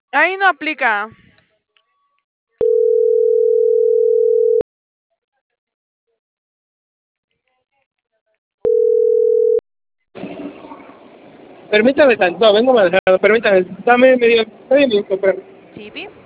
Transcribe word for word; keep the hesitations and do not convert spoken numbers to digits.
Ahí no aplica. Permítame tanto, vengo manejando, permítame, dame medio, medio minuto, pero Chipi.